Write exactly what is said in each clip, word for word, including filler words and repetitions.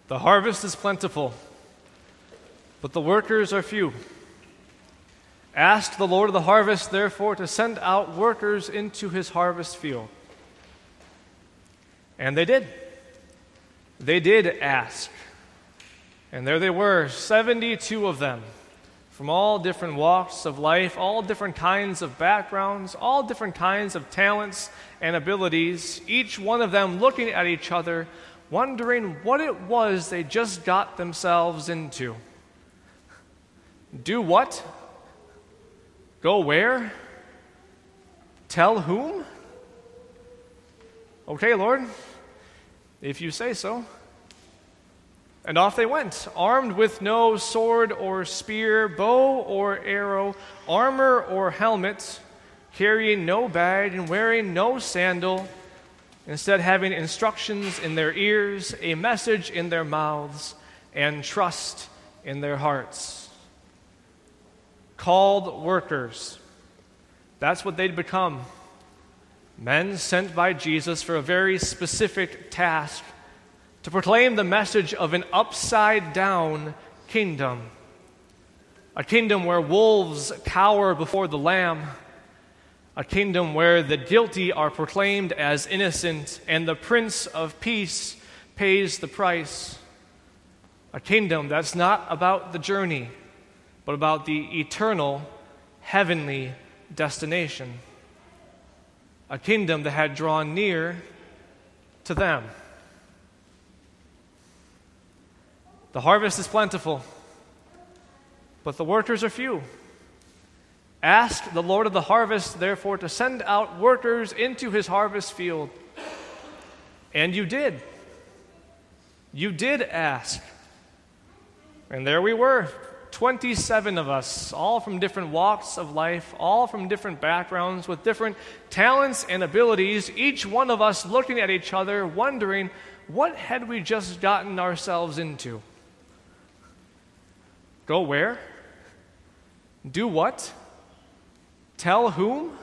The harvest is plentiful, but the workers are few. Ask the Lord of the harvest, therefore, to send out workers into his harvest field. And they did. They did ask. And there they were, seventy-two of them, from all different walks of life, all different kinds of backgrounds, all different kinds of talents and abilities, each one of them looking at each other, wondering what it was they just got themselves into. Do what? Go where? Tell whom? Okay, Lord, if you say so. And off they went, armed with no sword or spear, bow or arrow, armor or helmet, carrying no bag and wearing no sandal, instead having instructions in their ears, a message in their mouths, and trust in their hearts. Called workers. That's what they'd become. Men sent by Jesus for a very specific task, to proclaim the message of an upside-down kingdom. A kingdom where wolves cower before the Lamb. A kingdom where the guilty are proclaimed as innocent and the Prince of Peace pays the price. A kingdom that's not about the journey, but about the eternal, heavenly destination. A kingdom that had drawn near to them. The harvest is plentiful, but the workers are few. Ask the Lord of the harvest, therefore, to send out workers into his harvest field. And you did. You did ask. And there we were, twenty-seven of us, all from different walks of life, all from different backgrounds, with different talents and abilities, each one of us looking at each other, wondering, what had we just gotten ourselves into? Go where? Do what? Tell whom?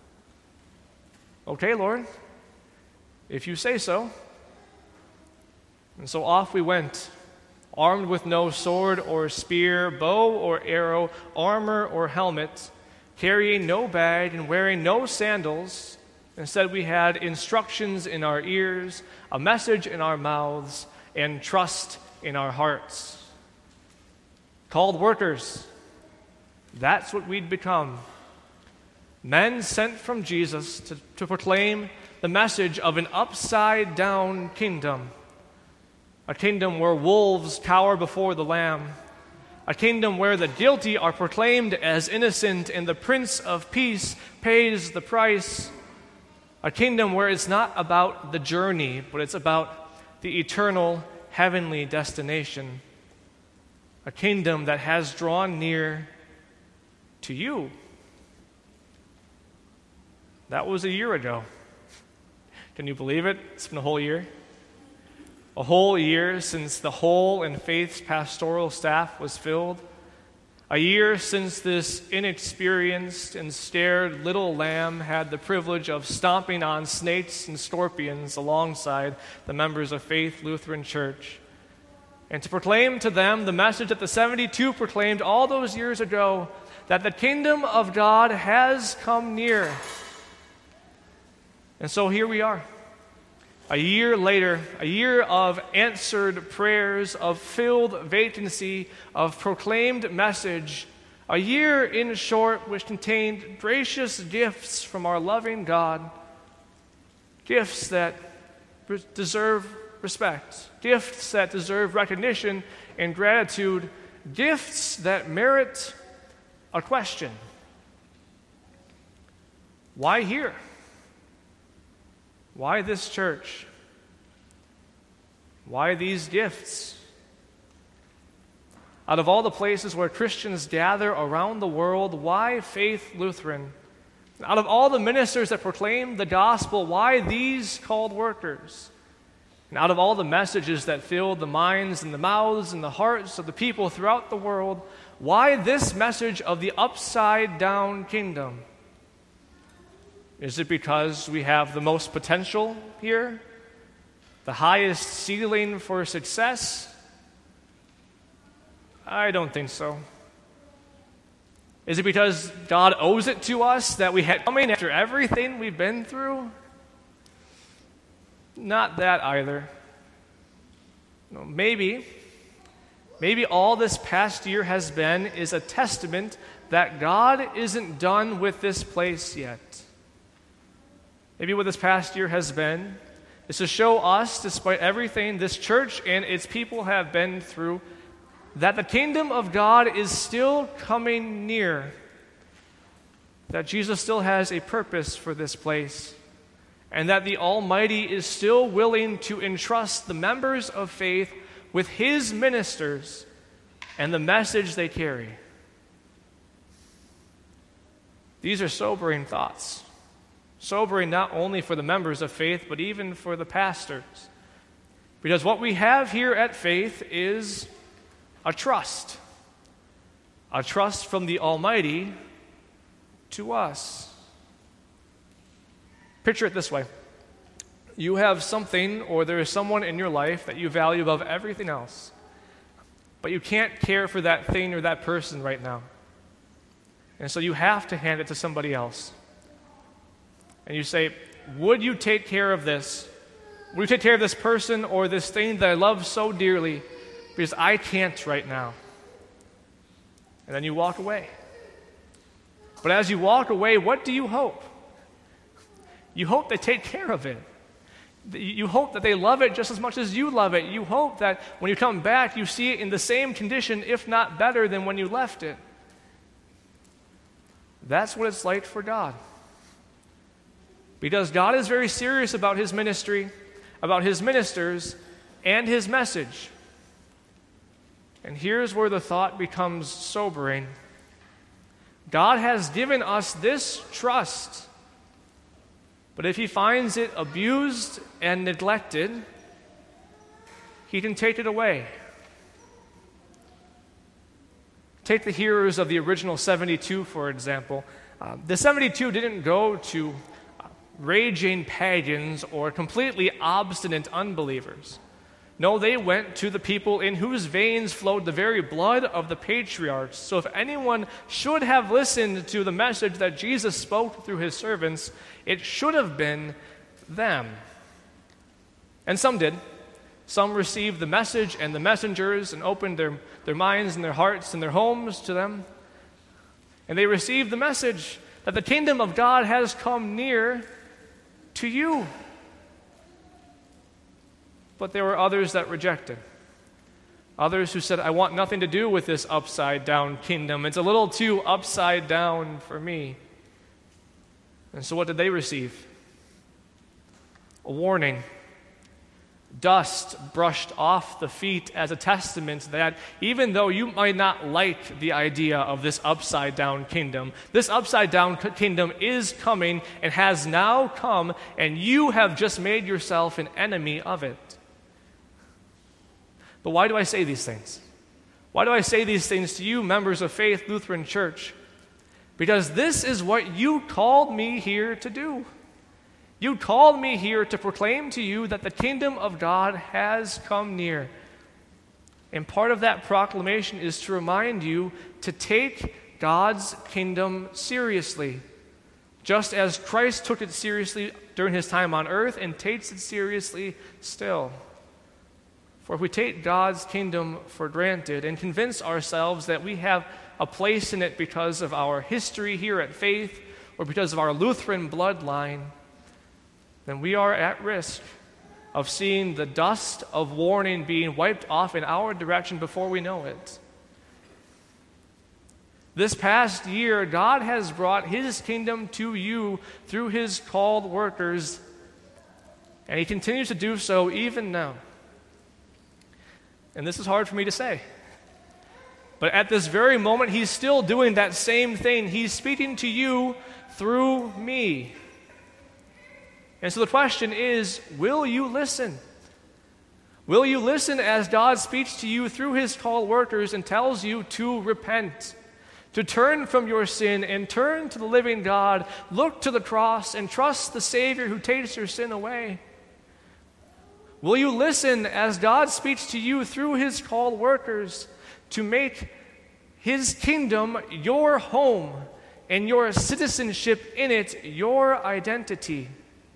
Okay, Lord, if you say so. And so off we went, armed with no sword or spear, bow or arrow, armor or helmet, carrying no bag and wearing no sandals. Instead, we had instructions in our ears, a message in our mouths, and trust in our hearts. Called workers. That's what we'd become. Men sent from Jesus to, to proclaim the message of an upside-down kingdom. A kingdom where wolves cower before the Lamb. A kingdom where the guilty are proclaimed as innocent and the Prince of Peace pays the price. A kingdom where it's not about the journey, but it's about the eternal heavenly destination. A kingdom that has drawn near to you. That was a year ago. Can you believe it? It's been a whole year. A whole year since the whole and Faith's pastoral staff was filled. A year since this inexperienced and scared little lamb had the privilege of stomping on snakes and scorpions alongside the members of Faith Lutheran Church. And to proclaim to them the message that the seventy-two proclaimed all those years ago, that the kingdom of God has come near. And so here we are. A year later, a year of answered prayers, of filled vacancy, of proclaimed message. A year, in short, which contained gracious gifts from our loving God. Gifts that deserve respect. Gifts that deserve recognition and gratitude. Gifts that merit a question. Why here? Why this church? Why these gifts? Out of all the places where Christians gather around the world, why Faith Lutheran? Out of all the ministers that proclaim the gospel, why these called workers? And out of all the messages that filled the minds and the mouths and the hearts of the people throughout the world, why this message of the upside-down kingdom? Is it because we have the most potential here? the highest ceiling for success? I don't think so. Is it because God owes it to us that we had coming after everything we've been through? Not that either. No, maybe, maybe all this past year has been is a testament that God isn't done with this place yet. Maybe what this past year has been is to show us, despite everything this church and its people have been through, that the kingdom of God is still coming near, that Jesus still has a purpose for this place, and that the Almighty is still willing to entrust the members of faith with His ministers and the message they carry. These are sobering thoughts. Sobering not only for the members of faith, but even for the pastors. Because what we have here at Faith is a trust. A trust from the Almighty to us. Picture it this way. You have something, or there is someone in your life that you value above everything else, but you can't care for that thing or that person right now. And so you have to hand it to somebody else. And you say, would you take care of this? Would you take care of this person or this thing that I love so dearly because I can't right now? And then you walk away. But as you walk away, what do you hope? You hope they take care of it. You hope that they love it just as much as you love it. You hope that when you come back, you see it in the same condition, if not better than when you left it. That's what it's like for God. Because God is very serious about His ministry, about His ministers, and His message. And here's where the thought becomes sobering. God has given us this trust, but if He finds it abused and neglected, He can take it away. Take the hearers of the original seventy-two, for example. Uh, the seventy-two didn't go to uh, raging pagans or completely obstinate unbelievers. No, they went to the people in whose veins flowed the very blood of the patriarchs. So if anyone should have listened to the message that Jesus spoke through His servants, it should have been them. And some did. Some received the message and the messengers and opened their, their minds and their hearts and their homes to them. And they received the message that the kingdom of God has come near to you. But there were others that rejected. Others who said, I want nothing to do with this upside-down kingdom. It's a little too upside down for me. And so what did they receive? A warning. Dust brushed off the feet as a testament that even though you might not like the idea of this upside-down kingdom, this upside-down kingdom is coming and has now come, and you have just made yourself an enemy of it. But why do I say these things? Why do I say these things to you, members of Faith Lutheran Church? Because this is what you called me here to do. You called me here to proclaim to you that the kingdom of God has come near. And part of that proclamation is to remind you to take God's kingdom seriously, just as Christ took it seriously during His time on earth and takes it seriously still. For if we take God's kingdom for granted and convince ourselves that we have a place in it because of our history here at Faith or because of our Lutheran bloodline, then we are at risk of seeing the dust of warning being wiped off in our direction before we know it. This past year, God has brought His kingdom to you through His called workers, and He continues to do so even now. And this is hard for me to say. But at this very moment, He's still doing that same thing. He's speaking to you through me. And so the question is, will you listen? Will you listen as God speaks to you through His called workers and tells you to repent, to turn from your sin and turn to the living God, look to the cross and trust the Savior who takes your sin away? Will you listen as God speaks to you through his called workers to make his kingdom your home and your citizenship in it your identity?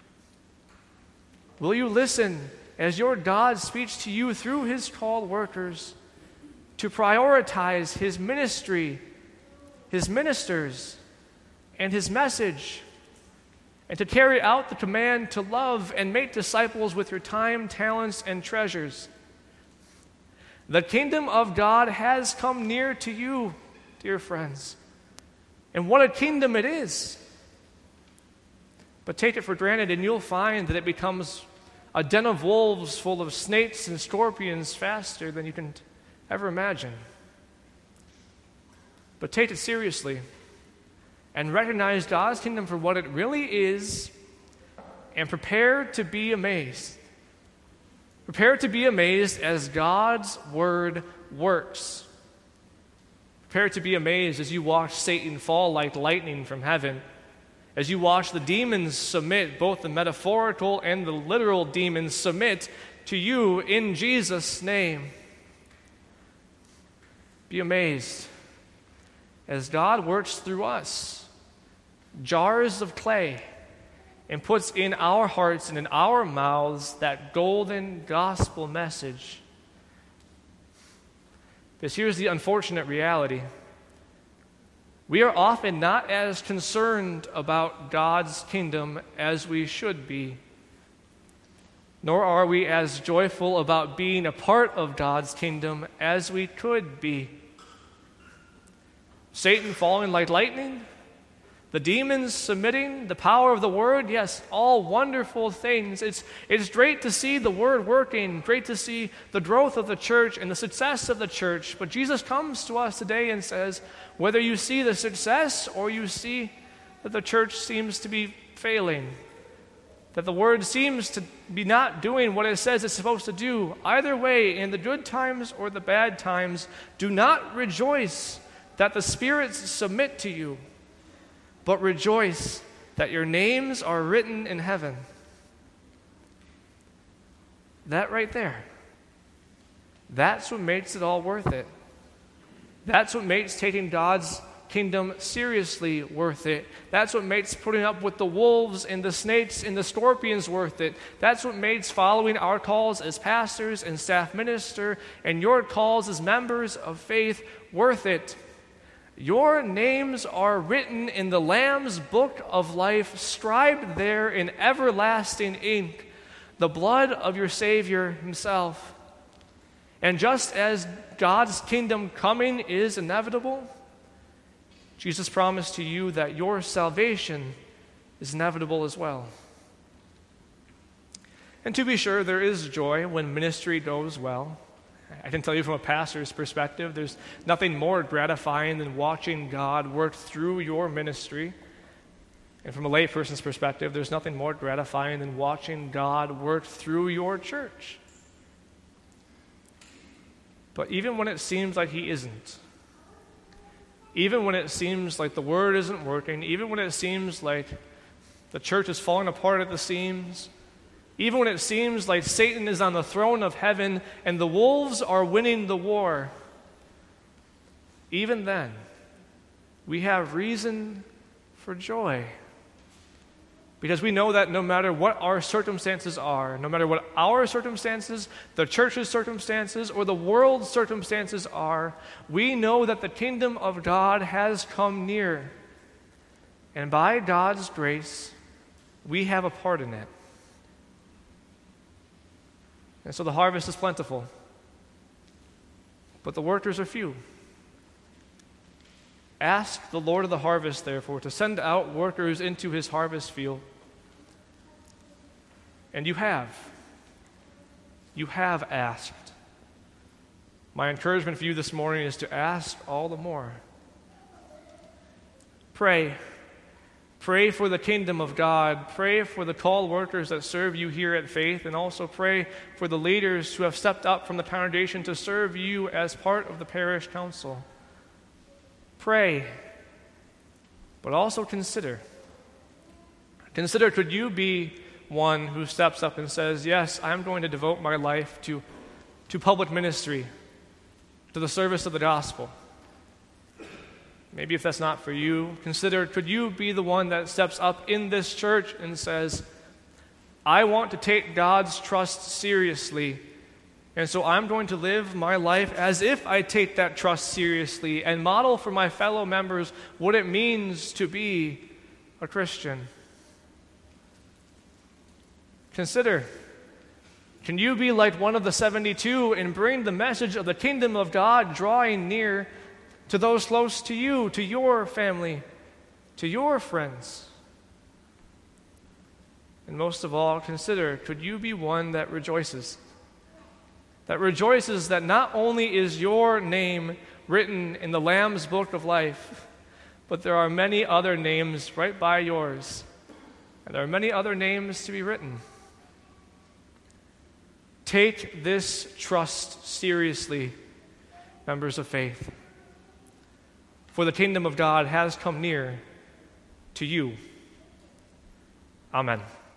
Will you listen as your God speaks to you through his called workers to prioritize his ministry, his ministers, and his message, and to carry out the command to love and make disciples with your time, talents, and treasures? The kingdom of God has come near to you, dear friends. And what a kingdom it is. But take it for granted and you'll find that it becomes a den of wolves full of snakes and scorpions faster than you can ever imagine. But take it seriously and recognize God's kingdom for what it really is, and prepare to be amazed. Prepare to be amazed as God's word works. Prepare to be amazed as you watch Satan fall like lightning from heaven, as you watch the demons submit, both the metaphorical and the literal demons submit to you in Jesus' name. Be amazed as God works through us, jars of clay, and puts in our hearts and in our mouths that golden gospel message. Because here's the unfortunate reality. We are often not as concerned about God's kingdom as we should be, nor are we as joyful about being a part of God's kingdom as we could be. Satan falling like lightning, the demons submitting, the power of the word, yes, all wonderful things. It's, it's great to see the word working, great to see the growth of the church and the success of the church. But Jesus comes to us today and says, whether you see the success or you see that the church seems to be failing, that the word seems to be not doing what it says it's supposed to do, either way, in the good times or the bad times, do not rejoice that the spirits submit to you, but rejoice that your names are written in heaven. That right there, that's what makes it all worth it. That's what makes taking God's kingdom seriously worth it. That's what makes putting up with the wolves and the snakes and the scorpions worth it. That's what makes following our calls as pastors and staff minister and your calls as members of faith worth it. Your names are written in the Lamb's book of life, scribed there in everlasting ink, the blood of your Savior himself. And just as God's kingdom coming is inevitable, Jesus promised to you that your salvation is inevitable as well. And to be sure, there is joy when ministry goes well. I can tell you from a pastor's perspective, there's nothing more gratifying than watching God work through your ministry. And from a layperson's perspective, there's nothing more gratifying than watching God work through your church. But even when it seems like he isn't, even when it seems like the word isn't working, even when it seems like the church is falling apart at the seams, even when it seems like Satan is on the throne of heaven and the wolves are winning the war, even then, we have reason for joy. Because we know that no matter what our circumstances are, no matter what our circumstances, the church's circumstances, or the world's circumstances are, we know that the kingdom of God has come near. And by God's grace, we have a part in it. And so the harvest is plentiful, but the workers are few. Ask the Lord of the harvest, therefore, to send out workers into his harvest field. And you have. You have asked. My encouragement for you this morning is to ask all the more. Pray. Pray for the kingdom of God. Pray for the called workers that serve you here at Faith, and also pray for the leaders who have stepped up from the congregation to serve you as part of the parish council. Pray, but also consider. Consider, could you be one who steps up and says, yes, I'm going to devote my life to, to public ministry, to the service of the gospel? Maybe if that's not for you, consider, could you be the one that steps up in this church and says, I want to take God's trust seriously, and so I'm going to live my life as if I take that trust seriously and model for my fellow members what it means to be a Christian. Consider, can you be like one of the seventy-two and bring the message of the kingdom of God drawing near to those close to you, to your family, to your friends? And most of all, consider, could you be one that rejoices? That rejoices that not only is your name written in the Lamb's book of life, but there are many other names right by yours, and there are many other names to be written. Take this trust seriously, members of faith, for the kingdom of God has come near to you. Amen.